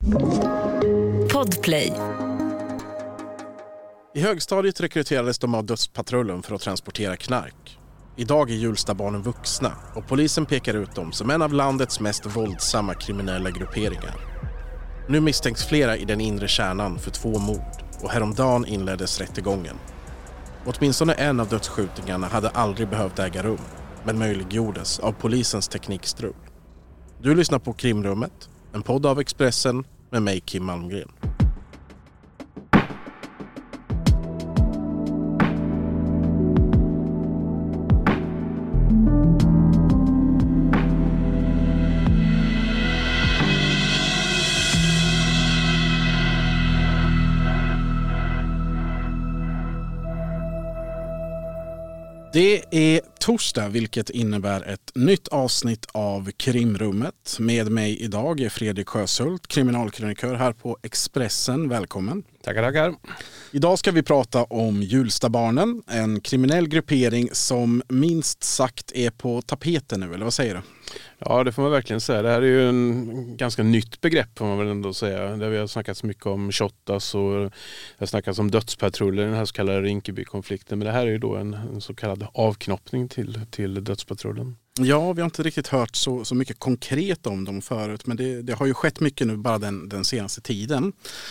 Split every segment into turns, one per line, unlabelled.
Podplay.
I högstadiet rekryterades de av Dödspatrullen för att transportera knark. Idag är Hjulstabarnen vuxna och polisen pekar ut dem som en av landets mest våldsamma kriminella grupperingar. Nu misstänks flera i den inre kärnan för 2 mord och häromdagen inleddes rättegången. Åtminstone en av dödsskjutningarna hade aldrig behövt äga rum, men möjliggjordes av polisens teknikstrul. Du lyssnar på Krimrummet, en podd av Expressen med mig, Kim Malmgren. Det är torsdag, vilket innebär ett nytt avsnitt av Krimrummet. Med mig idag är Fredrik Sjöshult, kriminalkrönikör här på Expressen. Välkommen.
Tackar.
Idag ska vi prata om Hjulstabarnen, en kriminell gruppering som minst sagt är på tapeten nu, eller vad säger du?
Ja, det får man verkligen säga. Det här är ju en ganska nytt begrepp, får man väl ändå säga. Där vi har snackat så mycket om Shottaz och det har snackats om dödspatruller, den här så kallade Rinkeby-konflikten. Men det här är ju då en så kallad avknoppning till dödspatrullen.
Ja, vi har inte riktigt hört så mycket konkret om dem förut, men det har ju skett mycket nu bara den senaste tiden.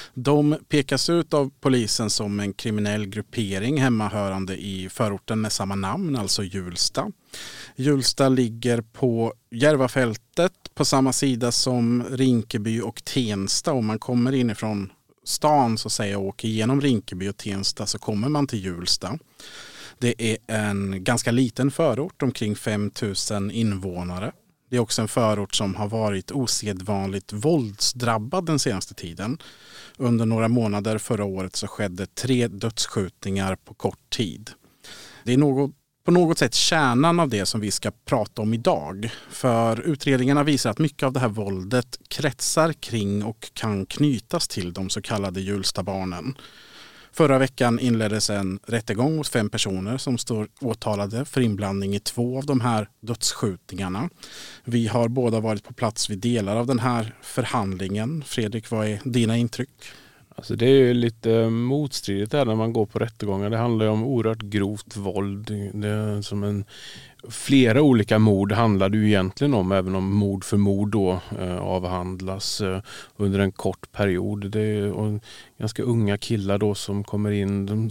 De pekas ut av polisen som en kriminell gruppering hemmahörande i förorten med samma namn, alltså Hjulsta. Hjulsta ligger på Järvafältet på samma sida som Rinkeby och Tensta. Om man kommer inifrån stan så säger jag åker igenom Rinkeby och Tensta så kommer man till Hjulsta. Det är en ganska liten förort, omkring 5 000 invånare. Det är också en förort som har varit osedvanligt våldsdrabbad den senaste tiden. Under några månader förra året så skedde 3 dödsskjutningar på kort tid. Det är på något sätt kärnan av det som vi ska prata om idag. För utredningarna visar att mycket av det här våldet kretsar kring och kan knytas till de så kallade Hjulstabarnen. Förra veckan inleddes en rättegång mot 5 personer som står åtalade för inblandning i 2 av de här dödsskjutningarna. Vi har båda varit på plats vid delar av den här förhandlingen. Fredrik, vad är dina intryck?
Alltså det är ju lite motstridigt här när man går på rättegångar. Det handlar ju om oerhört grovt våld. Det är som flera olika mord handlar det ju egentligen om, även om mord för mord då avhandlas under en kort period. Det är ganska unga killar då som kommer in.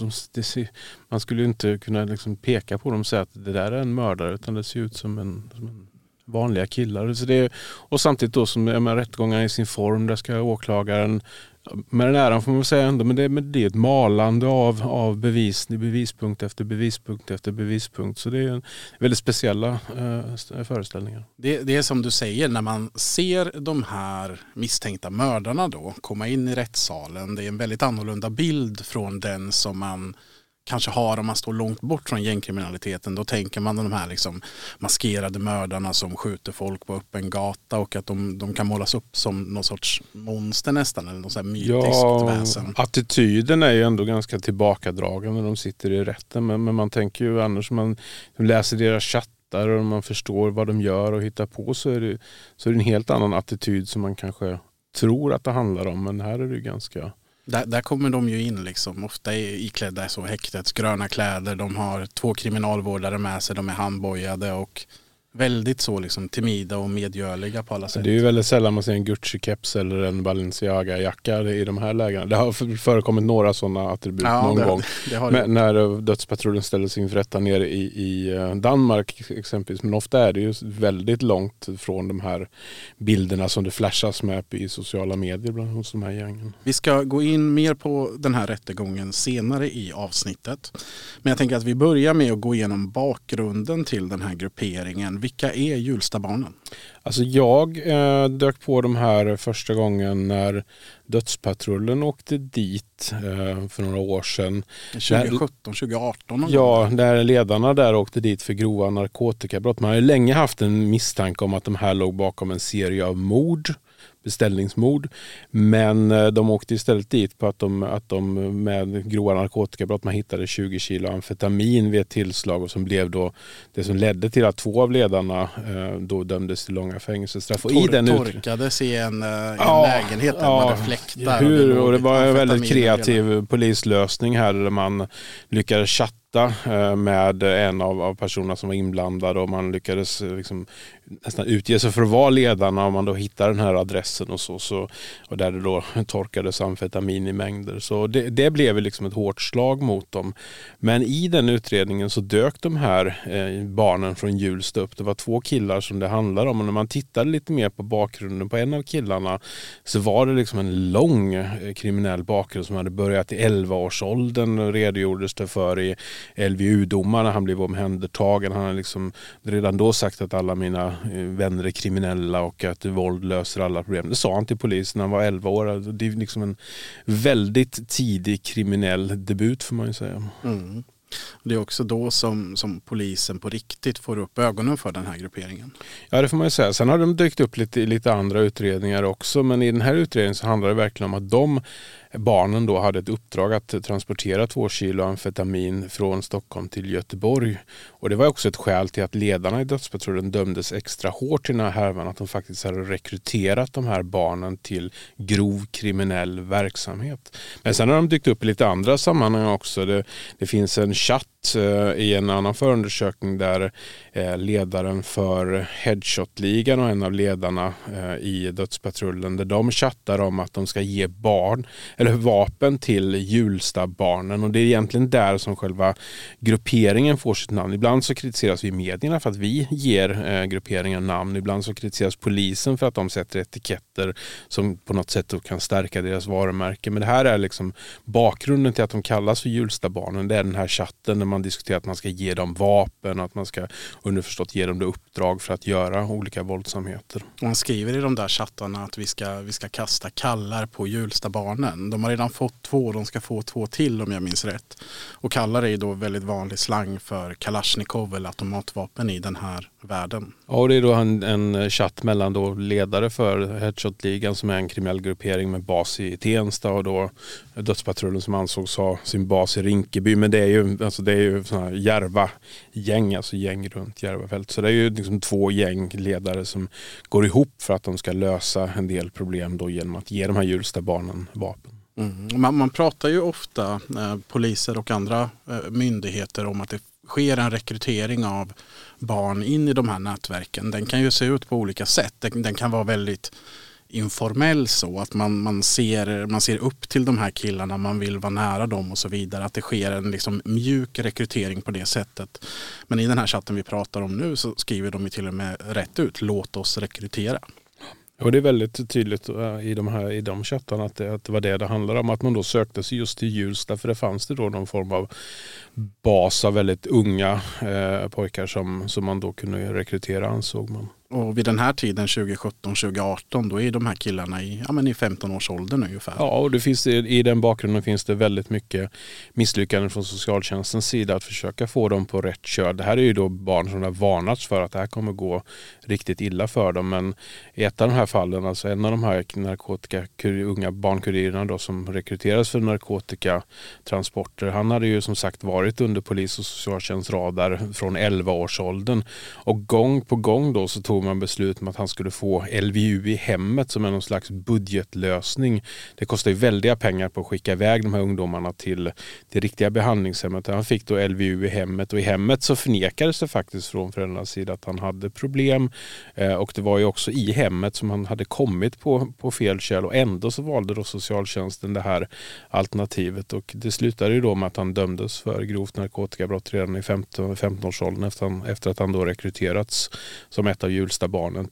Man skulle inte kunna liksom peka på dem och säga att det där är en mördare, utan det ser ut som en vanliga killar. Så och samtidigt då som rättegångarna i sin form, där ska åklagaren med den äran får man säga ändå, men det är ett malande av bevispunkt efter bevispunkt efter bevispunkt. Så det är en väldigt speciella föreställningar.
Det är som du säger, när man ser de här misstänkta mördarna då komma in i rättssalen, det är en väldigt annorlunda bild från den som man kanske har om man står långt bort från gängkriminaliteten. Då tänker man de här liksom maskerade mördarna som skjuter folk på öppen gata och att de kan målas upp som någon sorts monster nästan, eller något så här mytiskt väsen.
Attityden är ju ändå ganska tillbakadragen när de sitter i rätten, men man tänker ju annars, man läser deras chattar och man förstår vad de gör och hittar på, så är det en helt annan attityd som man kanske tror att det handlar om, men här är det ju ganska...
Där kommer de ju in liksom, ofta iklädda så häktets gröna kläder, de har 2 kriminalvårdare med sig, de är handbojade och väldigt så liksom timida och medgörliga på alla sätt.
Det är ju väldigt sällan man ser en Gucci-keps eller en Balenciaga-jacka i de här lägena. Det har förekommit några sådana attribut någon gång. När dödspatrullen ställdes inför rätta nere i Danmark exempelvis. Men ofta är det ju väldigt långt från de här bilderna som det flashas med i sociala medier bland hos de här gängen.
Vi ska gå in mer på den här rättegången senare i avsnittet. Men jag tänker att vi börjar med att gå igenom bakgrunden till den här grupperingen. Vilka är Hjulstabarnen?
Alltså jag dök på de här första gången när dödspatrullen åkte dit för några år sedan.
2017, 2018?
Ja, där ledarna där åkte dit för grova narkotikabrott. Man har ju länge haft en misstanke om att de här låg bakom en serie av mord beställningsmord. Men de åkte istället dit på att de med grova narkotikabrott, man hittade 20 kilo amfetamin vid ett tillslag och som blev då det som ledde till att 2 av ledarna då dömdes till långa fängelsestraff.
Torkades i en lägenhet där man hade fläktar.
Och det var en väldigt kreativ polislösning här där man lyckades chatta med en av personerna som var inblandad och man lyckades liksom nästan utge sig för att vara ledarna och man då hittade den här adressen och där det då torkades amfetamin i mängder. Så det blev liksom ett hårt slag mot dem. Men i den utredningen så dök de här barnen från Hjulsta upp. Det var 2 killar som det handlar om och när man tittade lite mer på bakgrunden på en av killarna så var det liksom en lång kriminell bakgrund som hade börjat i 11-årsåldern, redogjordes det för i LVU-domar när han blev omhändertagen. Han har liksom redan då sagt att alla mina vänner är kriminella och att våld löser alla problem. Det sa han till polisen när han var 11 år. Det är liksom en väldigt tidig kriminell debut får man ju säga.
Mm. Det är också då som polisen på riktigt får upp ögonen för den här grupperingen.
Ja, det får man ju säga. Sen har de dykt upp lite andra utredningar också, men i den här utredningen så handlar det verkligen om att de barnen då hade ett uppdrag att transportera 2 kilo amfetamin från Stockholm till Göteborg. Och det var också ett skäl till att ledarna i dödspatrullen dömdes extra hårt i den här härvan, att de faktiskt hade rekryterat de här barnen till grov kriminell verksamhet. Men sen har de dykt upp i lite andra sammanhang också. Det finns en chatt i en annan förundersökning där ledaren för Headshot-ligan och en av ledarna i dödspatrullen, där de chattar om att de ska ge vapen till Hjulsta-barnen, och det är egentligen där som själva grupperingen får sitt namn. Ibland så kritiseras vi i medierna för att vi ger grupperingen namn, ibland så kritiseras polisen för att de sätter etiketter som på något sätt kan stärka deras varumärke. Men det här är liksom bakgrunden till att de kallas för Hjulsta-barnen. Det är den här chatten där man diskuterar att man ska ge dem vapen och att man ska underförstått ge dem det uppdrag för att göra olika våldsamheter.
Man skriver i de där chattarna att vi ska kasta kallar på Hjulsta-barnen. De har redan fått 2, de ska få 2 till om jag minns rätt. Och kallar är då väldigt vanlig slang för Kalashnikov eller automatvapen i den här världen.
Ja, och det är då en chatt mellan då ledare för Headshot-ligan som är en kriminell gruppering med bas i Tensta och då dödspatrullen som ansågs ha sin bas i Rinkeby. Men det är ju sådana här Järva-gäng, alltså gäng runt Järvafält. Så det är ju liksom 2 gängledare som går ihop för att de ska lösa en del problem då genom att ge de här Hjulsta-barnen vapen.
Man pratar ju ofta, poliser och andra myndigheter, om att det sker en rekrytering av barn in i de här nätverken. Den kan ju se ut på olika sätt. Den kan vara väldigt informell så att man ser upp till de här killarna, man vill vara nära dem och så vidare. Att det sker en liksom mjuk rekrytering på det sättet. Men i den här chatten vi pratar om nu så skriver de ju till och med rätt ut, låt oss rekrytera.
Och det är väldigt tydligt i de chattarna att det var det handlar om, att man då sökte sig just till Hjulsta, för det fanns det då någon form av bas av väldigt unga pojkar som man då kunde rekrytera, ansåg man.
Och vid den här tiden 2017-2018 då är de här killarna i 15-årsåldern ungefär. Ja,
och det finns, i den bakgrunden finns det väldigt mycket misslyckanden från socialtjänstens sida att försöka få dem på rätt kör. Det här är ju då barn som har varnats för att det här kommer gå riktigt illa för dem. Men i ett av de här fallen, alltså en av de här unga barnkurirerna då som rekryteras för narkotikatransporter, han hade ju som sagt varit under polis- och socialtjänstradar från 11-årsåldern. Och gång på gång då så tog man beslut om att han skulle få LVU i hemmet som är någon slags budgetlösning. Det kostar ju väldiga pengar på att skicka iväg de här ungdomarna till det riktiga behandlingshemmet. Han fick då LVU i hemmet, och i hemmet så förnekades det faktiskt från föräldrarnas sida att han hade problem. Och det var ju också i hemmet som han hade kommit på fel köl, och ändå så valde då socialtjänsten det här alternativet, och det slutade ju då med att han dömdes för grovt narkotikabrott redan i 15-årsåldern efter att han då rekryterats som ett av Hjulsta-barnen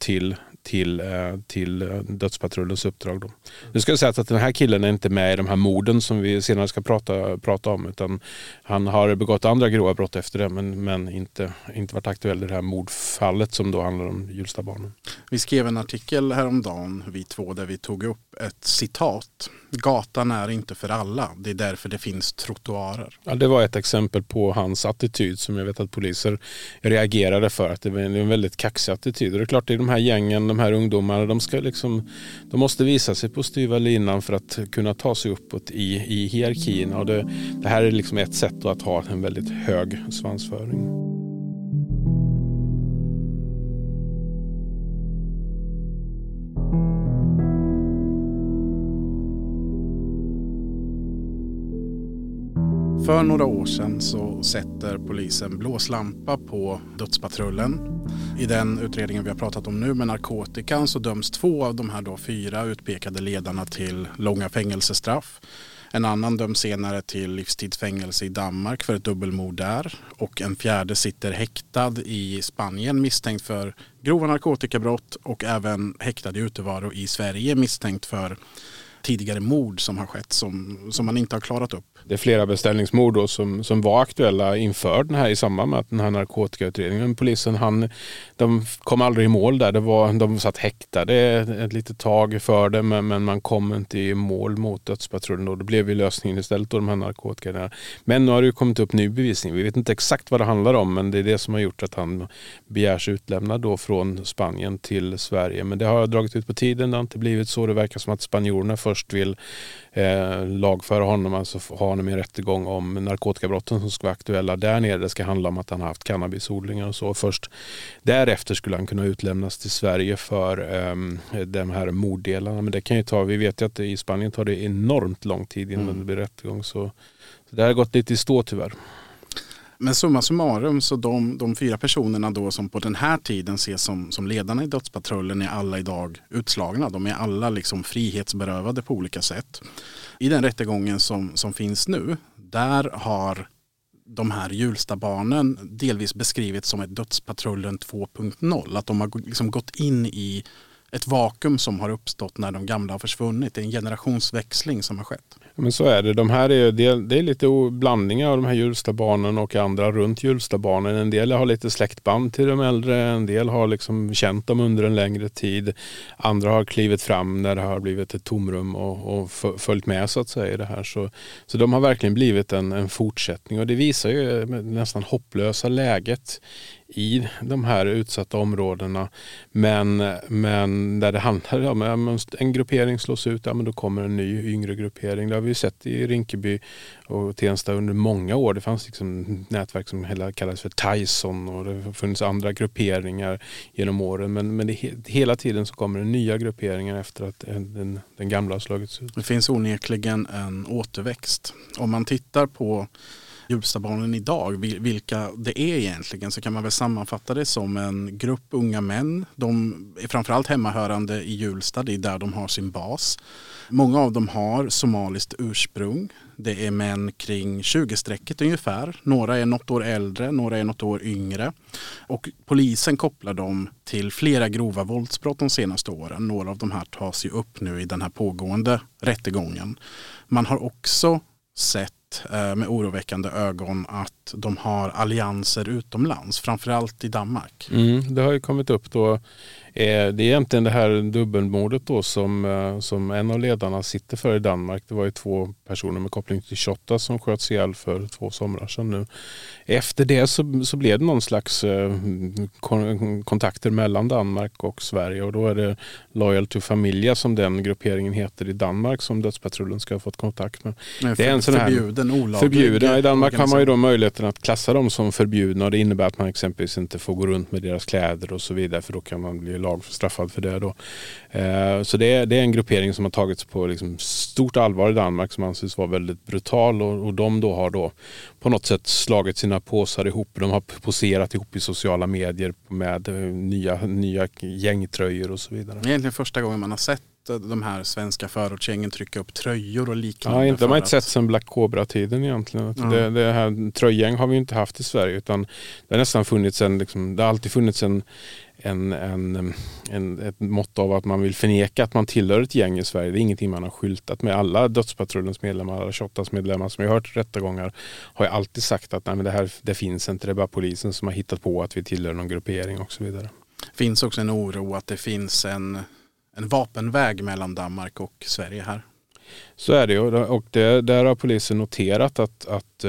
till dödspatrullens uppdrag då. Nu ska jag säga att den här killen är inte med i de här morden som vi senare ska prata om, utan han har begått andra grova brott efter det, men inte varit aktuell i det här mordfallet som då handlar om Hjulsta-barnen.
Vi skrev en artikel häromdagen, vi 2, där vi tog upp ett citat Gatan är inte för alla. Det är därför det finns trottoarer.
Ja, det var ett exempel på hans attityd som jag vet att poliser reagerade för. Att det var en väldigt kaxig attityd. Och det är klart, det är de här gängen, de här ungdomarna, de måste visa sig på styva linan för att kunna ta sig uppåt i hierarkin. Och det här är liksom ett sätt att ha en väldigt hög svansföring.
För några år sedan så sätter polisen blåslampa på dödspatrullen. I den utredningen vi har pratat om nu med narkotikan så döms 2 av de här 4 utpekade ledarna till långa fängelsestraff. En annan döms senare till livstidsfängelse i Danmark för ett dubbelmord där. Och en 4:e sitter häktad i Spanien misstänkt för grova narkotikabrott och även häktad i utevaro i Sverige misstänkt för tidigare mord som har skett som man inte har klarat upp.
Det är flera beställningsmord då som var aktuella inför den här i samband med den här narkotikautredningen. Polisen de kom aldrig i mål där. De satt häktade ett litet tag för det men man kom inte i mål mot dödspatrullen då. Det blev ju lösningen istället då de här narkotikerna. Men nu har det ju kommit upp ny bevisning. Vi vet inte exakt vad det handlar om men det är det som har gjort att han begärs utlämnad då från Spanien till Sverige. Men det har dragit ut på tiden. Det har inte blivit så. Det verkar som att spanjorerna först vill lagföra honom, alltså ha honom i en rättegång om narkotikabrotten som ska vara aktuella där nere. Det ska handla om att han har haft cannabisodlingar och så. Först därefter skulle han kunna utlämnas till Sverige för de här morddelarna. Men det kan ju vi vet ju att i Spanien tar det enormt lång tid innan det blir rättegång. Så det har gått lite i stå tyvärr.
Men summa summarum så de 4 personerna då som på den här tiden ses som ledarna i dödspatrullen är alla idag utslagna. De är alla liksom frihetsberövade på olika sätt. I den rättegången som finns nu, där har de här Hjulstabarnen delvis beskrivits som ett dödspatrullen 2.0. Att de har liksom gått in i ett vakuum som har uppstått när de gamla har försvunnit. Det är en generationsväxling som har skett.
Men så är det. De här det är lite blandningar av de här Hjulstabarnen och andra runt Hjulstabarnen. En del har lite släktband till de äldre. En del har liksom känt dem under en längre tid. Andra har klivit fram när det har blivit ett tomrum och följt med så att säga i det här. Så de har verkligen blivit en fortsättning. Och det visar ju nästan hopplösa läget i de här utsatta områdena. Men där det handlar om en gruppering slås ut, men då kommer en ny yngre gruppering. Det har vi sett i Rinkeby och Tensta under många år. Det fanns liksom nätverk som kallades för Tyson och det funnits andra grupperingar genom åren. Men hela tiden så kommer det nya grupperingar efter att den gamla har slagits ut.
Det finns onekligen en återväxt. Om man tittar på Hjulstabarnen idag, vilka det är egentligen, så kan man väl sammanfatta det som en grupp unga män. De är framförallt hemmahörande i Hjulsta, det är där de har sin bas. Många av dem har somaliskt ursprung. Det är män kring 20-strecket ungefär. Några är något år äldre, några är något år yngre. Och polisen kopplar dem till flera grova våldsbrott de senaste åren. Några av de här tas ju upp nu i den här pågående rättegången. Man har också sett med oroväckande ögon att de har allianser utomlands, framförallt i Danmark.
Det har ju kommit upp då. Det är egentligen det här dubbelmordet då som en av ledarna sitter för i Danmark. Det var ju 2 personer med koppling till Shotta som sköts ihjäl för 2 somrar sedan nu. Efter det så blev det någon slags kontakter mellan Danmark och Sverige och då är det Loyal to Familia som den grupperingen heter i Danmark som dödspatrullen ska ha fått kontakt med.
Det är en sån här
förbjuden. I Danmark har man ju då möjligheten att klassa dem som förbjudna och det innebär att man exempelvis inte får gå runt med deras kläder och så vidare för då kan man bli lagstraffad för det då. Så det är en gruppering som har tagits på liksom stort allvar i Danmark som anses vara väldigt brutal och de då har då på något sätt slagit sina påsar ihop. De har poserat ihop i sociala medier med nya gängtröjor och så vidare.
Det är egentligen första gången man har sett de här svenska förortsgängen trycka upp tröjor och liknande.
Ja, de har inte sett sedan Black Cobra-tiden egentligen. Det här tröjgäng har vi inte haft i Sverige utan det har nästan funnits det har alltid funnits ett mått av att man vill förneka att man tillhör ett gäng i Sverige. Det är ingenting man har skyltat med. Alla dödspatrullens medlemmar, alla Shottas medlemmar som jag har hört rättegångar har ju alltid sagt att nej, men det finns inte. Det är bara polisen som har hittat på att vi tillhör någon gruppering och så vidare.
Det finns också en oro att det finns en vapenväg mellan Danmark och Sverige här.
Så är det ju, och där har polisen noterat att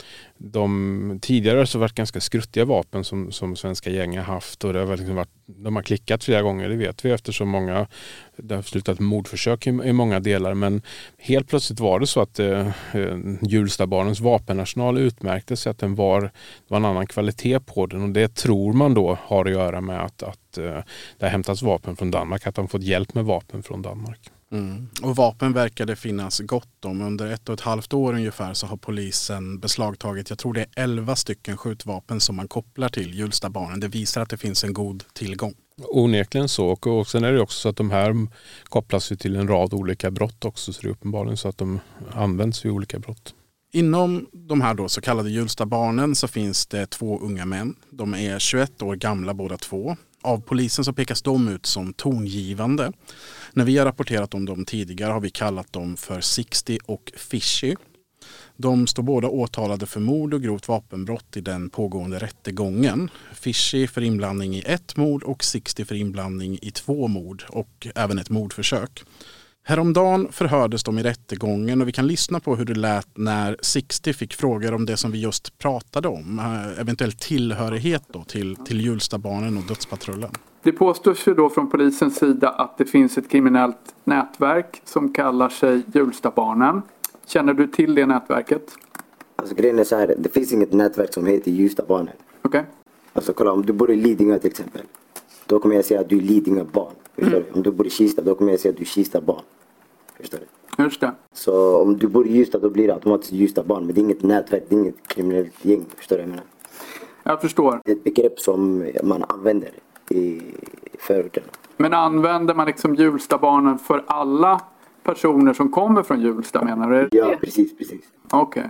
de tidigare så varit ganska skruttiga vapen som svenska gäng har haft, och det har liksom de har klickat flera gånger, det vet vi, eftersom det har slutat mordförsök i många delar, men helt plötsligt var det så att Hjulstabarnens vapenarsenal utmärkte sig, att det var en annan kvalitet på den, och det tror man då har att göra med att det har hämtats vapen från Danmark, att de fått hjälp med vapen från Danmark.
Mm. Och vapen verkar det finnas gott om. Under 1,5 år ungefär så har polisen beslagtagit, jag tror det är 11 stycken skjutvapen som man kopplar till Hjulstabarnen. Det visar att det finns en god tillgång.
Onekligen så, och sen är det också så att de här kopplas ju till en rad olika brott också, så det är uppenbarligen så att de används vid olika brott.
Inom de här då så kallade Hjulstabarnen så finns det 2 unga män. De är 21 år gamla båda två. Av polisen så pekas de ut som tongivande. När vi har rapporterat om dem tidigare har vi kallat dem för 60 och Fishy. De står båda åtalade för mord och grovt vapenbrott i den pågående rättegången. Fishy för inblandning i 1 mord och 60 för inblandning i 2 mord och även ett mordförsök. Häromdagen förhördes de i rättegången, och vi kan lyssna på hur det lät när 60 fick frågor om det som vi just pratade om, eventuell tillhörighet då till Hjulstabarnen och Dödspatrullen.
Det påstås ju då från polisens sida att det finns ett kriminellt nätverk som kallar sig Hjulstabarnen. Känner du till det nätverket?
Alltså grejen är så här, det finns inget nätverk som heter Hjulstabarnen.
Okej.
Alltså kolla, om du bor i Lidingö till exempel, då kommer jag säga att du är Lidingö barn. Förstår du? Om du bor i Kista, då kommer jag säga att du är Kista barn. Förstår du?
Just det.
Så om du bor i Ljusdal, då blir det automatiskt Ljusdal barn. Men det är inget nätverk, det är inget kriminellt gäng. Förstår du?
Jag förstår.
Det är ett begrepp som man använder i förorten.
Men använder man liksom Hjulstabarnen för alla personer som kommer från Hjulsta, menar du?
Ja, precis.
Okej.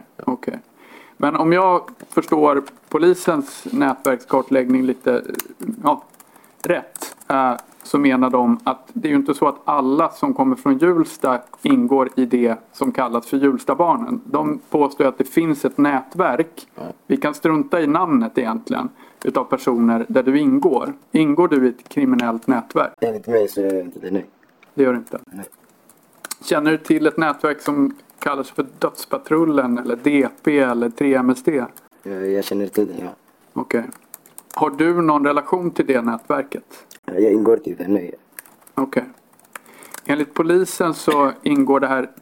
Men om jag förstår polisens nätverkskartläggning lite rätt, så menar de att det är ju inte så att alla som kommer från Hjulsta ingår i det som kallas för Hjulstabarnen. De påstår att det finns ett nätverk. Ja. Vi kan strunta i namnet egentligen utav personer där du ingår. Ingår du i ett kriminellt nätverk?
Enligt mig så är det inte det, nej.
Det gör det inte?
Nej.
Känner du till ett nätverk som kallas för Dödspatrullen eller DP eller 3MSD?
Jag känner till det, ja.
Okej. Har du någon relation till det nätverket?
Jag ingår till det, nej.
Okej. Enligt polisen så ingår det här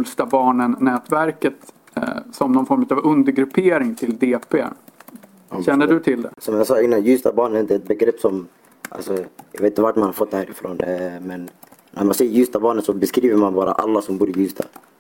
Hjulstabarnen-nätverket som någon form av undergruppering till DP. Känner du till det?
Som jag sa innan, Hjulstabarnen är inte ett begrepp som... Alltså, jag vet inte vart man har fått det här ifrån. Men när man säger Hjulstabarnen så beskriver man bara alla som bor i Hjulsta.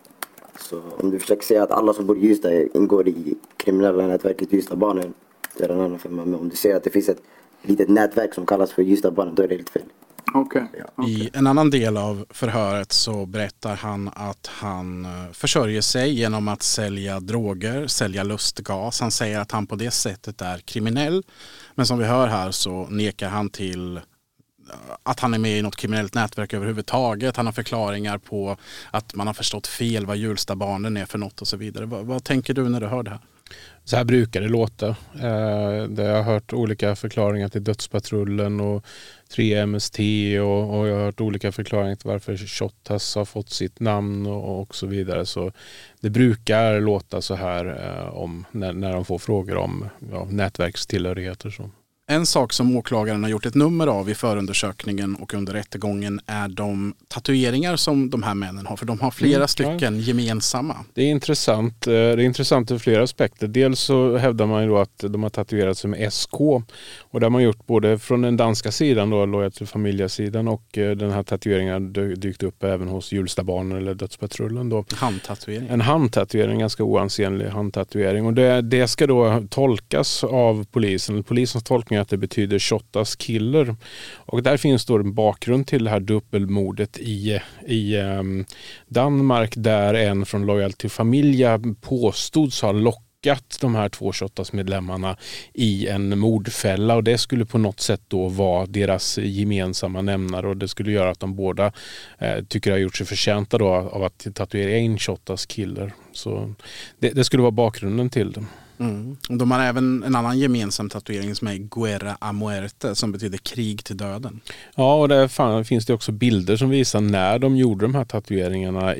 Så om du försöker säga att alla som bor i Hjulsta ingår i kriminella nätverket Hjulstabarnen, så är det en annan femma. Men om du säger att det finns ett litet nätverk som kallas för Hjulstabarnen, då är det helt fel.
Okay.
I en annan del av förhöret så berättar han att han försörjer sig genom att sälja droger, sälja lustgas. Han säger att han på det sättet är kriminell. Men som vi hör här så nekar han till att han är med i något kriminellt nätverk överhuvudtaget. Han har förklaringar på att man har förstått fel vad Hjulstabarnen är för något och så vidare. Vad tänker du när du hör det här?
Så här brukar det låta. Jag har hört olika förklaringar till Dödspatrullen och 3MST och jag har hört olika förklaringar till varför Shottaz har fått sitt namn och så vidare. Så det brukar låta så här när de får frågor om nätverkstillhörigheter. Så.
En sak som åklagaren har gjort ett nummer av i förundersökningen och under rättegången är de tatueringar som de här männen har. För de har flera stycken gemensamma.
Det är intressant. Det är intressant ur flera aspekter. Dels så hävdar man ju då att de har tatuerat sig med SK. Och det har man gjort både från den danska sidan, då, Loyal to Familia-sidan, och den här tatueringen dykt upp även hos Hjulstabarnen eller Dödspatrullen. Då.
Handtatuering. En
handtatuering, ganska oansenlig handtatuering. Och det ska då tolkas av polisen. Polisens tolkning att det betyder Shottaz killer. Och där finns då en bakgrund till det här dubbelmordet i Danmark, där en från Loyal to Familia påstods ha lockat de här 2 Shottaz-medlemmarna i en mordfälla, och det skulle på något sätt då vara deras gemensamma nämnare, och det skulle göra att de båda tycker har gjort sig förtjänta då av att tatuera in Shottaz killer. Så det skulle vara bakgrunden till det.
De har även en annan gemensam tatuering som är Guerra a muerte, som betyder krig till döden.
Ja, och där finns det också bilder som visar när de gjorde de här tatueringarna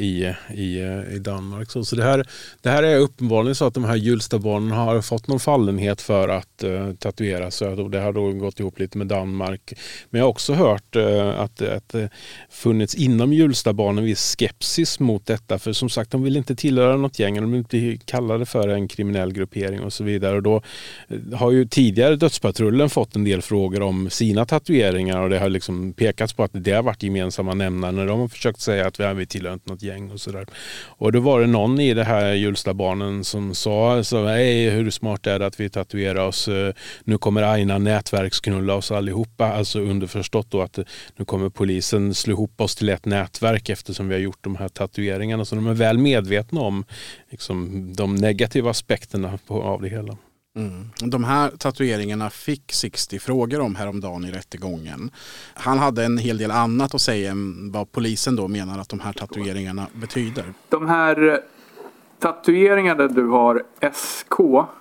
i Danmark. Så det här är uppenbarligen så att de här Hjulstabarnen har fått någon fallenhet för att tatuera sig, och det har då gått ihop lite med Danmark. Men jag har också hört att det funnits inom Hjulstabarnen viss skepsis mot detta, för som sagt, de vill inte tillhöra något gäng, de vill inte bli kallade för en kriminell gruppering och så vidare. Och då har ju tidigare Dödspatrullen fått en del frågor om sina tatueringar, och det har liksom pekats på att det har varit gemensamma nämnare när de har försökt säga att vi tillhör inte något gäng och sådär. Och då var det någon i det här Hjulstabarnen som sa hej, hur smart är det att vi tatuerar oss, nu kommer Aina nätverksknulla oss allihopa, alltså underförstått då att nu kommer polisen slå ihop oss till ett nätverk eftersom vi har gjort de här tatueringarna, så de är väl medvetna om liksom de negativa aspekterna av det hela.
De här tatueringarna fick 60 frågor om häromdagen i rättegången. Han hade en hel del annat att säga än vad polisen då menar att de här tatueringarna betyder.
De här tatueringarna du har SK,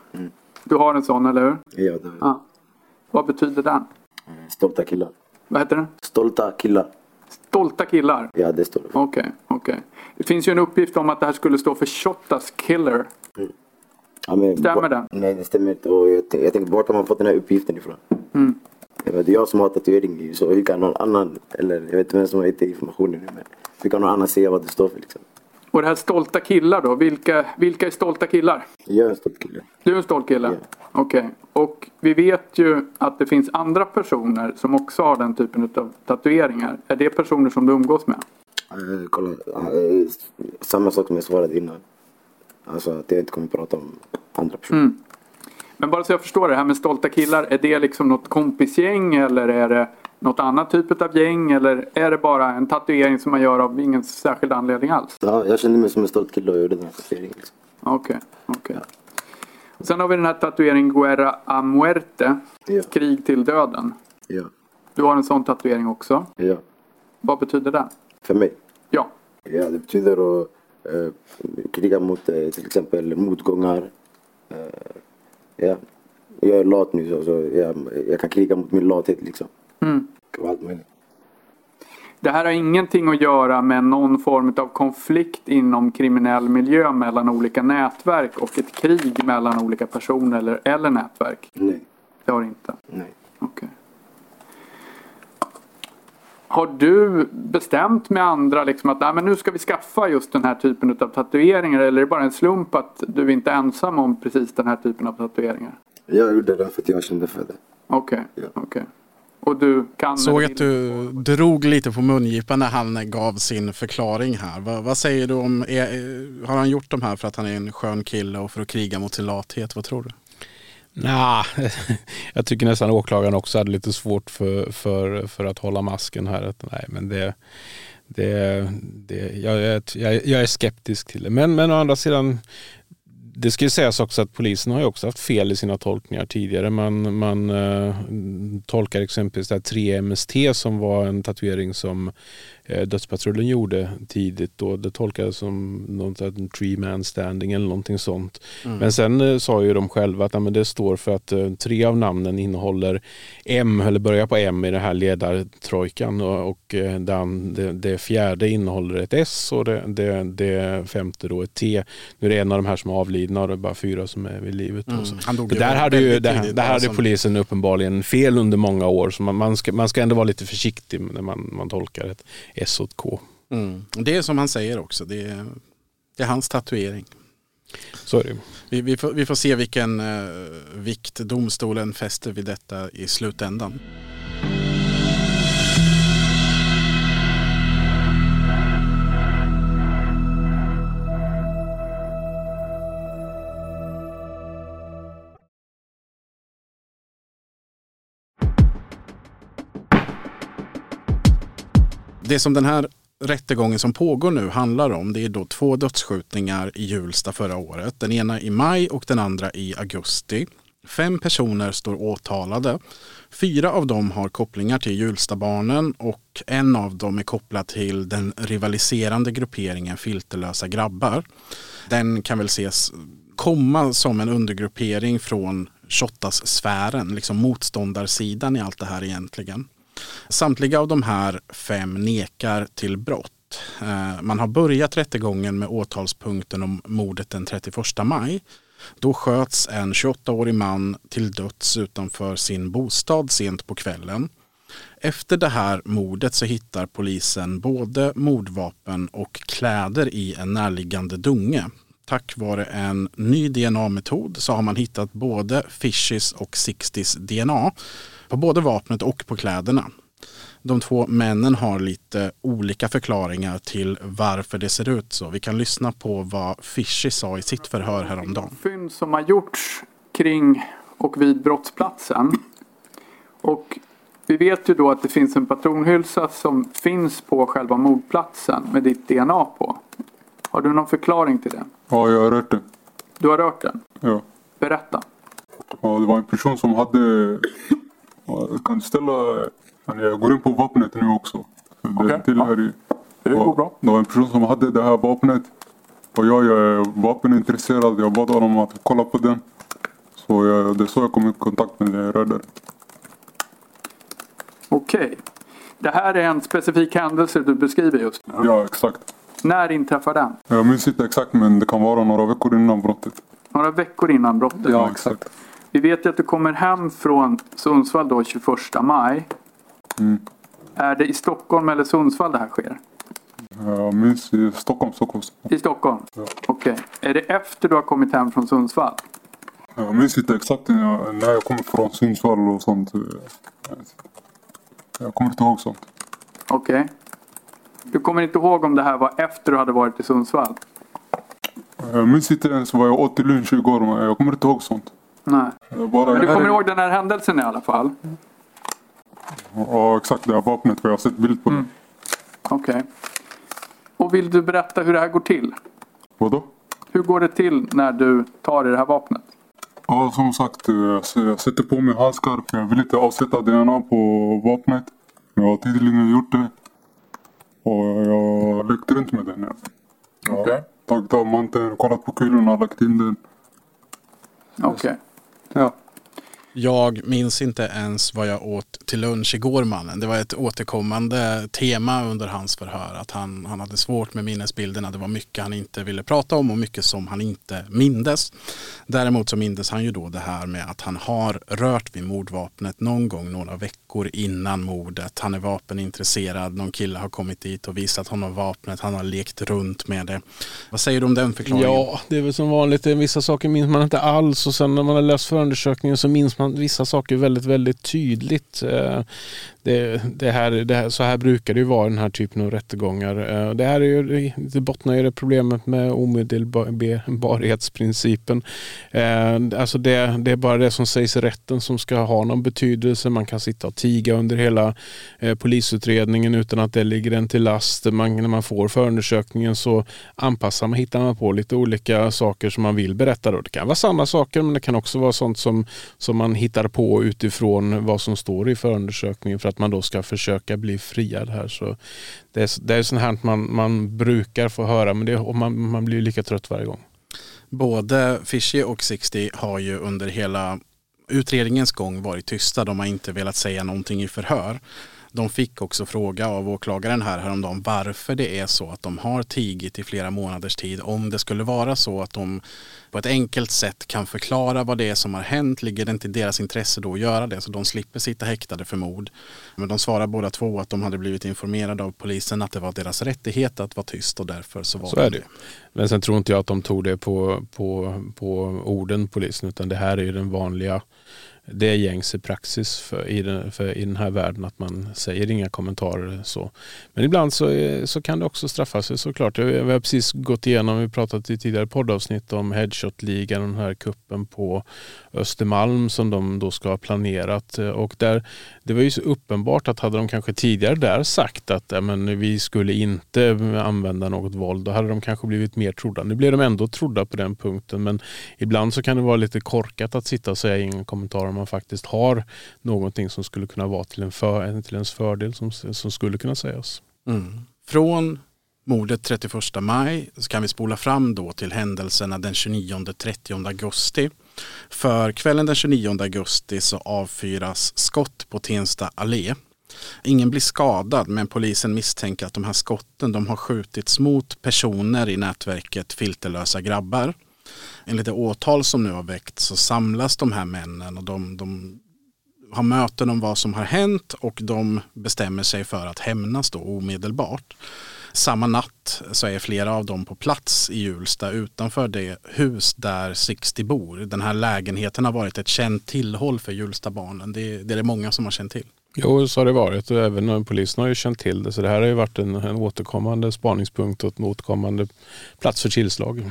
du har en sån, eller hur?
Ja, det har jag.
Vad betyder den?
Stolta killar.
Vad heter den?
Stolta killar.
Stolta killar?
Ja, det står det.
Okej. Det finns ju en uppgift om att det här skulle stå för Shottaz Killer.
Ja, men,
stämmer det?
Nej, det stämmer inte. Och jag tänker, vart har man fått den här uppgiften ifrån? Det är jag som har tatuering, så hur kan någon annan, eller jag vet inte vem som har gett informationen nu, men hur kan någon annan säga vad det står för liksom?
Och det här stolta killar då, vilka är stolta killar?
Jag är en stolt kille.
Du är en stolt kille?
Ja.
Okej. Och vi vet ju att det finns andra personer som också har den typen av tatueringar. Är det personer som du umgås med?
Kolla, samma sak som jag svarade innan. Alltså att jag inte kommer prata om andra personer.
Men bara så jag förstår det här med stolta killar, är det liksom något kompisgäng eller är det något annat typ av gäng, eller är det bara en tatuering som man gör av ingen särskild anledning alls?
Ja, jag kände mig som en stolt kille och gjorde den här tatueringen. Liksom.
Okej. Ja. Sen har vi den här tatueringen Guerra a muerte, krig till döden.
Ja.
Du har en sån tatuering också.
Ja.
Vad betyder det?
För mig?
Ja.
Ja, det betyder att kriga mot till exempel motgångar. Ja. Jag är lat nu, så jag kan kriga mot min lathet liksom. Allt möjligt.
Det här har ingenting att göra med någon form av konflikt inom kriminell miljö mellan olika nätverk och ett krig mellan olika personer eller nätverk?
Nej.
Det har det inte?
Nej.
Okej. Har du bestämt med andra liksom att men nu ska vi skaffa just den här typen av tatueringar, eller är det bara en slump att du inte är ensam om precis den här typen av tatueringar?
Jag gjorde det för att jag kände för det.
Okej. Och du kan...
Såg att du drog lite på mungipan när han gav sin förklaring här. Vad säger du om... har han gjort de här för att han är en skön kille och för att kriga mot sin lathet? Vad tror du?
Jag tycker nästan åklagaren också hade lite svårt för att hålla masken här. Nej, men jag är skeptisk till det. Men å andra sidan, det ska ju sägas också att polisen har ju också haft fel i sina tolkningar tidigare. Man tolkar exempelvis det här 3MST som var en tatuering som Dödspatrullen gjorde tidigt då. Det tolkades som något en tree man standing eller någonting sånt. Men sen sa ju de själva att det står för att 3 av namnen innehåller M, eller börjar på M i den här ledartrojkan, och det 4:e innehåller ett S och det 5:e då ett T. Nu är det en av de här som är avlidna och det är bara 4 som är vid livet.
Han dog
där hade polisen uppenbarligen fel under många år, så man ska ändå vara lite försiktig när man tolkar ett S och ett K.
Det är som han säger också. Det är hans tatuering.
Så är det.
Vi får se vilken vikt domstolen fäster vid detta i slutändan. Det som den här rättegången som pågår nu handlar om, det är då 2 dödsskjutningar i Hjulsta förra året. Den ena i maj och den andra i augusti. 5 personer står åtalade. 4 av dem har kopplingar till Hjulstabarnen och en av dem är kopplad till den rivaliserande grupperingen Filterlösa grabbar. Den kan väl ses komma som en undergruppering från Shottaz-sfären, liksom motståndarsidan i allt det här egentligen. Samtliga av de här 5 nekar till brott. Man har börjat rättegången med åtalspunkten om mordet den 31 maj. Då sköts en 28-årig man till döds utanför sin bostad sent på kvällen. Efter det här mordet så hittar polisen både mordvapen och kläder i en närliggande dunge. Tack vare en ny DNA-metod så har man hittat både Fishys och 60s DNA på både vapnet och på kläderna. De 2 männen har lite olika förklaringar till varför det ser ut så. Vi kan lyssna på vad Fishy sa i sitt förhör häromdagen.
Fynd som har gjorts kring och vid brottsplatsen. Och vi vet ju då att det finns en patronhylsa som finns på själva mordplatsen med ditt DNA på. Har du någon förklaring till det?
Ja, jag har rört den.
Du har rört den?
Ja.
Berätta.
Ja, det var en person som hade... Jag kan ställa... Jag går in på vapnet nu också.
Okej.
Det går bra. Det var en person som hade det här vapnet. Och jag är vapenintresserad. Jag bad honom att kolla på den. Så det är så jag kom i kontakt med den röda.
Okej. Det här är en specifik händelse du beskriver just.
Ja, exakt.
När inträffar den?
Jag minns inte exakt, men det kan vara några veckor innan brottet.
Några veckor innan brottet?
Ja, exakt.
Vi vet ju att du kommer hem från Sundsvall då 21 maj.
Mm.
Är det i Stockholm eller Sundsvall det här sker?
Jag minns i Stockholm.
I Stockholm? Ja. Okej. Är det efter du har kommit hem från Sundsvall?
Jag minns inte exakt när jag kommer från Sundsvall och sånt. Jag kommer inte ihåg sånt.
Okej. Du kommer inte ihåg om det här var efter du hade varit i Sundsvall?
Jag minns inte ens vad jag åt till lunch igår, men jag kommer inte ihåg sånt.
Nej. Men du kommer ihåg den här händelsen i alla fall?
Ja, exakt. Det här vapnet, för jag har sett bild på det.
Okej. Och vill du berätta hur det här går till?
Vadå?
Hur går det till när du tar i det här vapnet?
Ja, som sagt, jag sätter på mig handskar för jag vill inte avsätta DNA på vapnet. Jag har tydligen gjort det. Och jag har lekt runt med den. Ja.
Okej.
Tagit av manteln, kollat på kulorna, lagt in den.
Okej.
Ja.
Jag minns inte ens vad jag åt till lunch igår, mannen. Det var ett återkommande tema under hans förhör. Att han hade svårt med minnesbilderna. Det var mycket han inte ville prata om och mycket som han inte mindes. Däremot så mindes han ju då det här med att han har rört vid mordvapnet någon gång några veckor innan mordet. Han är vapenintresserad. Någon kille har kommit dit och visat honom vapnet. Han har lekt runt med det. Vad säger du om den förklaringen?
Ja, det är väl som vanligt. Vissa saker minns man inte alls och sen när man har läst förundersökningen så minns man vissa saker väldigt, väldigt tydligt. Så här brukar det ju vara den här typen av rättegångar. Det här är ju, det bottnar ju det problemet med omedelbarhetsprincipen. Alltså det är bara det som sägs i rätten som ska ha någon betydelse. Man kan sitta och tiga under hela polisutredningen utan att det ligger en till last. När man får förundersökningen så hittar man på lite olika saker som man vill berätta då. Det kan vara samma saker, men det kan också vara sånt som man hittar på utifrån vad som står i förundersökningen för att man då ska försöka bli friad här. Så det är sånt här man brukar få höra, men man blir lika trött varje gång.
Både Fishy och 60 har ju under hela utredningens gång varit tysta. De har inte velat säga någonting i förhör. De fick också fråga av åklagaren häromdagen varför det är så att de har tigit i flera månaders tid. Om det skulle vara så att de på ett enkelt sätt kan förklara vad det är som har hänt, ligger det inte i deras intresse då att göra det, så de slipper sitta häktade för mord. Men de svarar båda två att de hade blivit informerade av polisen att det var deras rättighet att vara tyst och därför så var
är det. Men sen tror inte jag att de tog det på orden, polisen, utan det här är ju den vanliga det är gängse praxis i den här världen att man säger inga kommentarer så. Men ibland så kan det också straffa sig såklart. Vi har precis gått igenom, vi pratat i tidigare poddavsnitt om Headshot-ligan, den här kuppen på Östermalm som de då ska ha planerat. Och där, det var ju så uppenbart att hade de kanske tidigare där sagt att men vi skulle inte använda något våld, då hade de kanske blivit mer trodda. Nu blev de ändå trodda på den punkten, men ibland så kan det vara lite korkat att sitta och säga inga kommentarer om man faktiskt har någonting som skulle kunna vara till ens fördel som skulle kunna sägas.
Från mordet 31 maj så kan vi spola fram då till händelserna den 29-30 augusti. För kvällen den 29 augusti så avfyras skott på Tensta allé. Ingen blir skadad, men polisen misstänker att de här skotten de har skjutits mot personer i nätverket Filterlösa grabbar. Enligt det åtal som nu har väckt så samlas de här männen och de har möten om vad som har hänt och de bestämmer sig för att hämnas då omedelbart. Samma natt så är flera av dem på plats i Hjulsta utanför det hus där 60 bor. Den här lägenheten har varit ett känt tillhåll för Hjulstabarnen. Det är det många som har känt till.
Jo, så har det varit och även polisen har ju känt till det. Så det här har ju varit en återkommande spaningspunkt och en återkommande plats för tillslag.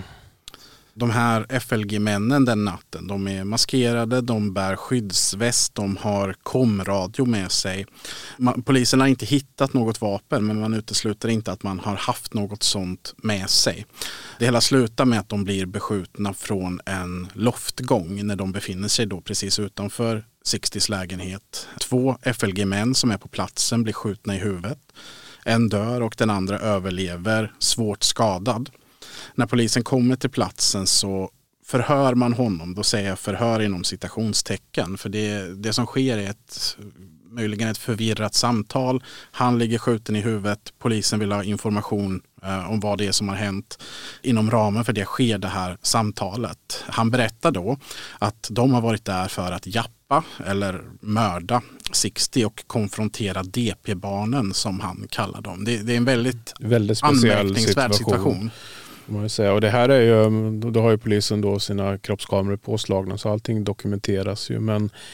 De här FLG-männen den natten, de är maskerade, de bär skyddsväst, de har komradio med sig. Polisen har inte hittat något vapen, men man utesluter inte att man har haft något sånt med sig. Det hela slutar med att de blir beskjutna från en loftgång när de befinner sig då precis utanför 60s lägenhet. 2 FLG-män som är på platsen blir skjutna i huvudet. En dör och den andra överlever svårt skadad. När polisen kommer till platsen så förhör man honom. Då säger jag förhör inom citationstecken. För det som sker är möjligen ett förvirrat samtal. Han ligger skjuten i huvudet. Polisen vill ha information om vad det är som har hänt. Inom ramen för det sker det här samtalet. Han berättar då att de har varit där för att jappa eller mörda 60 och konfrontera DP-barnen som han kallar dem. Det är en väldigt
speciell situation. Man säga. Och det här är ju, då har ju polisen då sina kroppskameror påslagna så allting dokumenteras ju.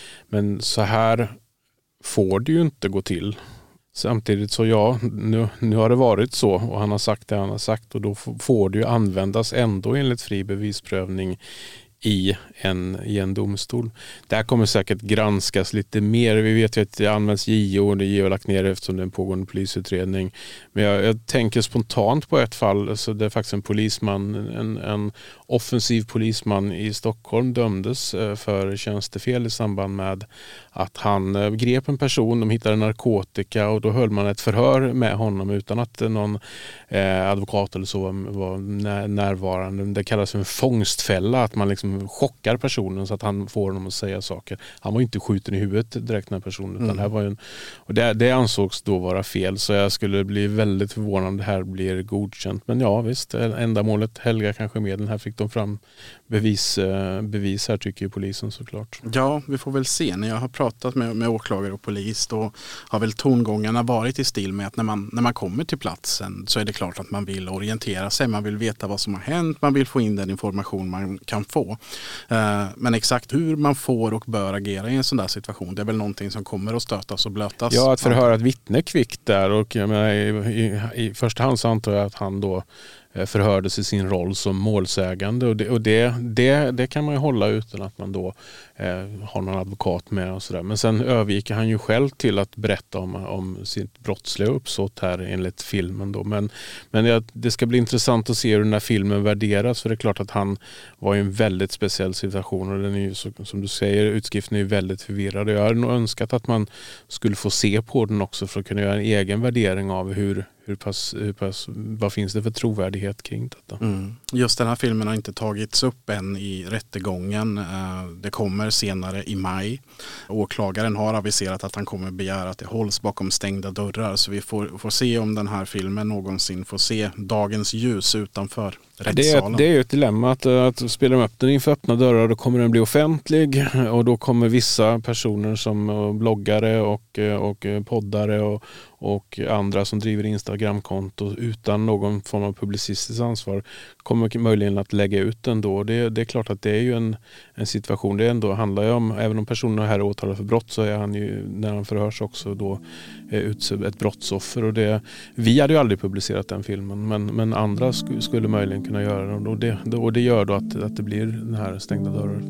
Men så här får det ju inte gå till. Samtidigt så nu har det varit så och han har sagt det han har sagt och då får det ju användas ändå enligt fri bevisprövning i en domstol. Det här kommer säkert granskas lite mer. Vi vet ju att det används JO och det är lagt ner eftersom det är en pågående polisutredning. Men jag tänker spontant på ett fall. Så det är faktiskt en polisman, en offensiv polisman i Stockholm dömdes för tjänstefel i samband med att han grep en person, de hittade narkotika och då höll man ett förhör med honom utan att någon advokat eller så var närvarande. Det kallas för en fångstfälla, att man liksom chockar personen så att han får honom att säga saker. Han var inte skjuten i huvudet direkt när personen utan här var och det ansågs då vara fel så jag skulle bli väldigt förvånad om det här blir godkänt. Men ja visst, ändamålet helgar kanske medlen. Här fick de fram bevis här tycker ju polisen såklart.
Ja, vi får väl se. När jag har pratat med åklagare och polis då har väl tongångarna varit i stil med att när man kommer till platsen så är det klart att man vill orientera sig, man vill veta vad som har hänt, man vill få in den information man kan få. Men exakt hur man får och bör agera i en sån där situation, det är väl någonting som kommer att stötas och blötas.
Ja, att förhöra ett vittne kvickt där och jag menar, i första hand så antar jag att han då förhördes i sin roll som målsägande och det kan man ju hålla utan att man då har någon advokat med och sådär. Men sen övergick han ju själv till att berätta om sitt brottsliga uppsåt här enligt filmen då. Men det ska bli intressant att se hur den här filmen värderas för det är klart att han var i en väldigt speciell situation och den är ju som du säger, utskriften är ju väldigt förvirrad. Jag hade nog önskat att man skulle få se på den också för att kunna göra en egen värdering av hur vad finns det för trovärdighet kring detta?
Just den här filmen har inte tagits upp än i rättegången. Det kommer senare i maj. Åklagaren har aviserat att han kommer begära att det hålls bakom stängda dörrar så vi får se om den här filmen någonsin får se dagens ljus utanför rättssalen.
Det är ju ett dilemma att spela upp den inför öppna dörrar då kommer den bli offentlig och då kommer vissa personer som bloggare och poddare och andra som driver Instagramkonto utan någon form av publicistiskt ansvar kommer möjligen att lägga ut den då. Det är klart att det är ju en situation. Det ändå handlar ju om, även om personen här är åtalad för brott, så är han ju när han förhörs också då ett brottsoffer. Och vi hade ju aldrig publicerat den filmen, men andra skulle möjligen kunna göra det. Och det gör då att det blir den här stängda dörrar.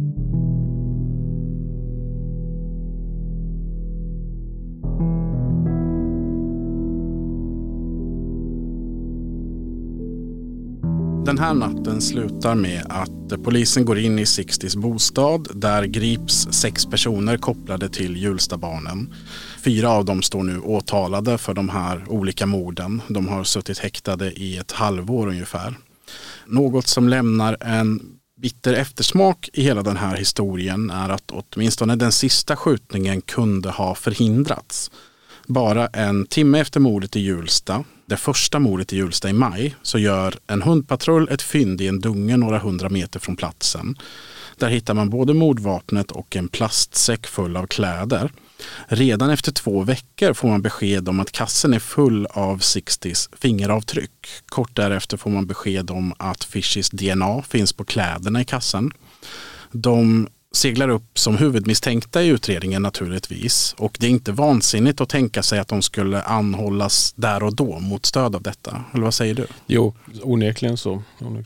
Den här natten slutar med att polisen går in i 60s bostad. Där grips 6 personer kopplade till Hjulstabarnen. 4 av dem står nu åtalade för de här olika morden. De har suttit häktade i ett halvår ungefär. Något som lämnar en bitter eftersmak i hela den här historien är att åtminstone den sista skjutningen kunde ha förhindrats. Bara en timme efter mordet i Hjulsta, det första mordet i Hjulsta i maj, så gör en hundpatrull ett fynd i en dunge några 100 meter från platsen. Där hittar man både mordvapnet och en plastsäck full av kläder. Redan efter 2 veckor får man besked om att kassen är full av 60s fingeravtryck. Kort därefter får man besked om att Fishys DNA finns på kläderna i kassen. De seglar upp som huvudmisstänkta i utredningen naturligtvis, och det är inte vansinnigt att tänka sig att de skulle anhållas där och då mot stöd av detta. Eller vad säger du?
Jo, onekligen så.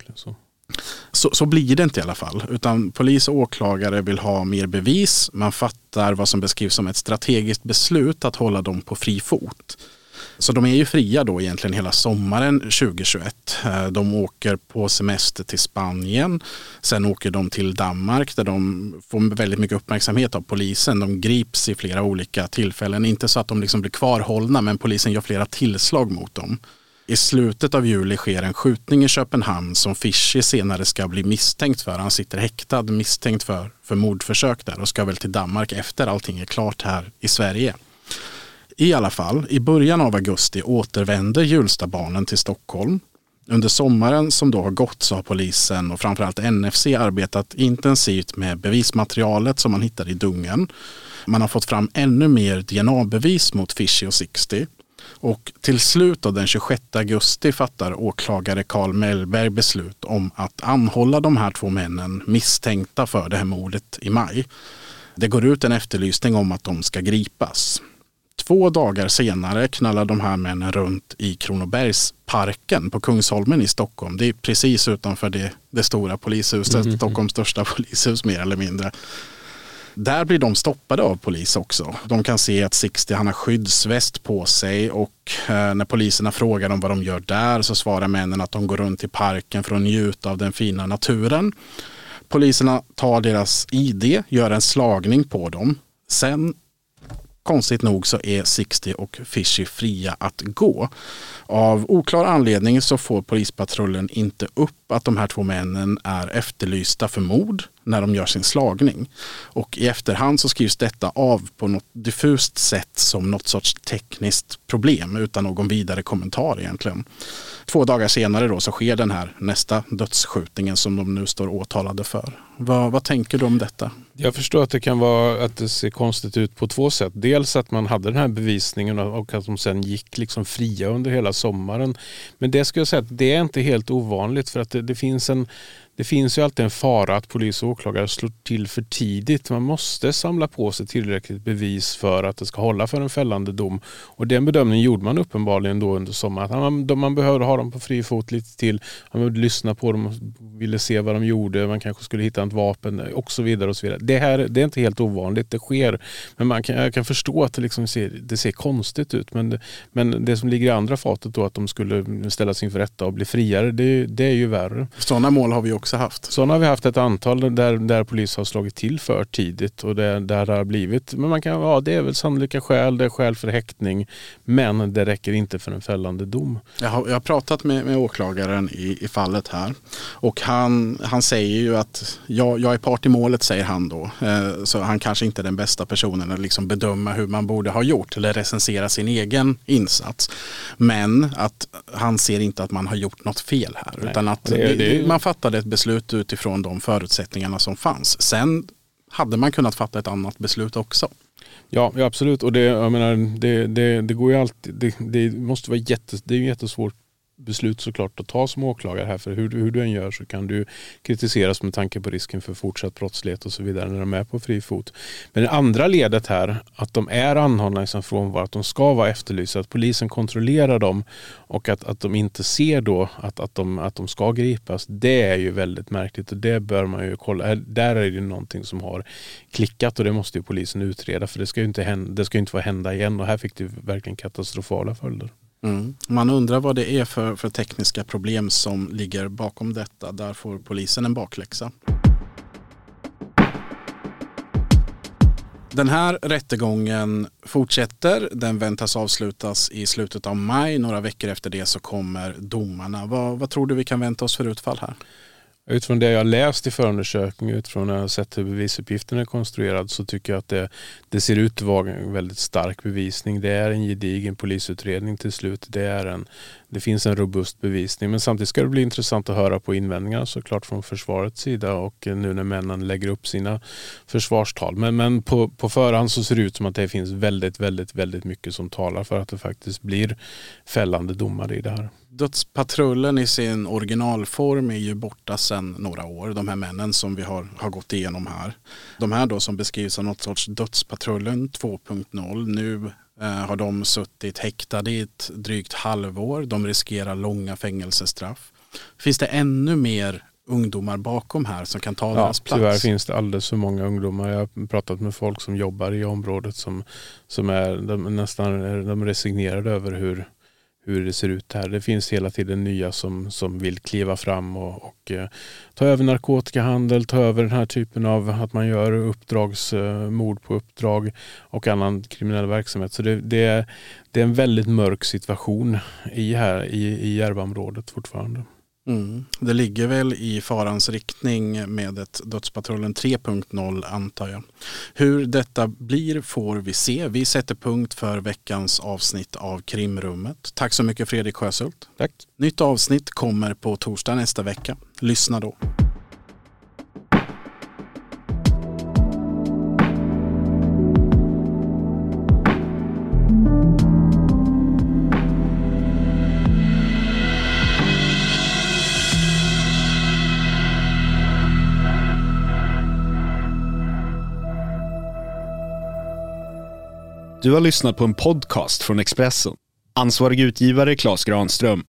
Så blir det inte i alla fall, utan polis och åklagare vill ha mer bevis. Man fattar vad som beskrivs som ett strategiskt beslut att hålla dem på fri fot. Så de är ju fria då egentligen hela sommaren 2021. De åker på semester till Spanien. Sen åker de till Danmark där de får väldigt mycket uppmärksamhet av polisen. De grips i flera olika tillfällen. Inte så att de liksom blir kvarhållna, men polisen gör flera tillslag mot dem. I slutet av juli sker en skjutning i Köpenhamn som Fishy senare ska bli misstänkt för. Han sitter häktad misstänkt för mordförsök där och ska väl till Danmark efter allting är klart här i Sverige. I alla fall, i början av augusti återvänder Hjulstabarnen till Stockholm. Under sommaren som då har gått så har polisen och framförallt NFC arbetat intensivt med bevismaterialet som man hittar i dungen. Man har fått fram ännu mer DNA-bevis mot Fishy och 60. Och till slut av den 26 augusti fattar åklagare Carl Mellberg beslut om att anhålla de här 2 männen misstänkta för det här mordet i maj. Det går ut en efterlysning om att de ska gripas. 2 dagar senare knallar de här männen runt i Kronobergsparken på Kungsholmen i Stockholm. Det är precis utanför det stora polishuset, Stockholms största polishus mer eller mindre. Där blir de stoppade av polis också. De kan se att 60 han har skyddsväst på sig, och när poliserna frågar dem vad de gör där så svarar männen att de går runt i parken för att njuta av den fina naturen. Poliserna tar deras ID, gör en slagning på dem. Sen, konstigt nog, så är 60 och Fishy fria att gå. Av oklar anledning så får polispatrullen inte upp att de här 2 männen är efterlysta för mord när de gör sin slagning. Och i efterhand så skrivs detta av på något diffust sätt som något sorts tekniskt problem utan någon vidare kommentar egentligen. 2 dagar senare då så sker den här nästa dödsskjutningen som de nu står åtalade för. Vad tänker du om detta?
Jag förstår att det kan vara att det ser konstigt ut på 2 sätt. Dels att man hade den här bevisningen och att de sen gick liksom fria under hela sommaren. Men det skulle jag säga att det är inte helt ovanligt, för att det finns ju alltid en fara att polis och åklagare slår till för tidigt. Man måste samla på sig tillräckligt bevis för att det ska hålla för en fällande dom. Och den bedömningen gjorde man uppenbarligen då under sommaren. Att man behövde ha dem på fri fot lite till. Man behövde lyssna på dem och ville se vad de gjorde. Man kanske skulle hitta ett vapen och så vidare och så vidare. Det är inte helt ovanligt, det sker. Men jag kan förstå att det ser konstigt ut. Men det som ligger i andra fatet då, att de skulle ställas inför rätta och bli friare, det är ju värre.
Sådana mål har vi också haft.
Sådana har vi haft ett antal där polis har slagit till för tidigt och där det har blivit. Men det är väl sannolika skäl, det är skäl för häktning, men det räcker inte för en fällande dom.
Jag har pratat med åklagaren i fallet här, och han säger ju att jag är part i målet, säger han då. Så han kanske inte är den bästa personen att liksom bedöma hur man borde ha gjort eller recensera sin egen insats. Men att han ser inte att man har gjort något fel här. Nej, utan att man fattade ett beslut utifrån de förutsättningarna som fanns. Sen hade man kunnat fatta ett annat beslut också.
Ja, absolut. Och det går ju alltid. Det måste vara det är ju jättesvårt beslut såklart att ta som åklagare här, för hur du än gör så kan du kritiseras med tanke på risken för fortsatt brottslighet och så vidare när de är på fri fot. Men det andra ledet här, att de är anhållna i sin frånvaro, att de ska vara efterlysta, att polisen kontrollerar dem och att de inte ser då att de ska gripas, det är ju väldigt märkligt och det bör man ju kolla. Där är det någonting som har klickat och det måste ju polisen utreda, för det ska ju inte få hända igen, och här fick det verkligen katastrofala följder.
Man undrar vad det är för tekniska problem som ligger bakom detta. Där får polisen en bakläxa. Den här rättegången fortsätter. Den väntas avslutas i slutet av maj. Några veckor efter det så kommer domarna. Vad tror du vi kan vänta oss för utfall här?
Utifrån det jag läst i förundersökningen, utifrån när jag sett hur bevisuppgiften är konstruerad, så tycker jag att det ser ut att vara en väldigt stark bevisning. Det är en gedigen polisutredning till slut. Det finns en robust bevisning, men samtidigt ska det bli intressant att höra på invändningarna såklart från försvarets sida och nu när männen lägger upp sina försvarstal. Men på förhand så ser det ut som att det finns väldigt, väldigt, väldigt mycket som talar för att det faktiskt blir fällande domar i det här.
Dödspatrullen i sin originalform är ju borta sedan några år. De här männen som vi har gått igenom här. De här då som beskrivs som något sorts Dödspatrullen 2.0. Nu har de suttit häktade i ett drygt halvår. De riskerar långa fängelsestraff. Finns det ännu mer ungdomar bakom här som kan ta deras plats?
Tyvärr finns det alldeles för många ungdomar. Jag har pratat med folk som jobbar i området som är resignerade över hur det ser ut här. Det finns hela tiden nya som vill kliva fram och ta över narkotikahandel, ta över den här typen av att man gör mord på uppdrag och annan kriminell verksamhet. Så det är en väldigt mörk situation i Järvaområdet fortfarande.
Det ligger väl i farans riktning med ett Dödspatrullen 3.0 antar jag. Hur detta blir får vi se. Vi sätter punkt för veckans avsnitt av Krimrummet. Tack så mycket Fredrik Sjöshult.
Tack.
Nytt avsnitt kommer på torsdag nästa vecka. Lyssna då.
Du har lyssnat på en podcast från Expressen. Ansvarig utgivare Claes Granström.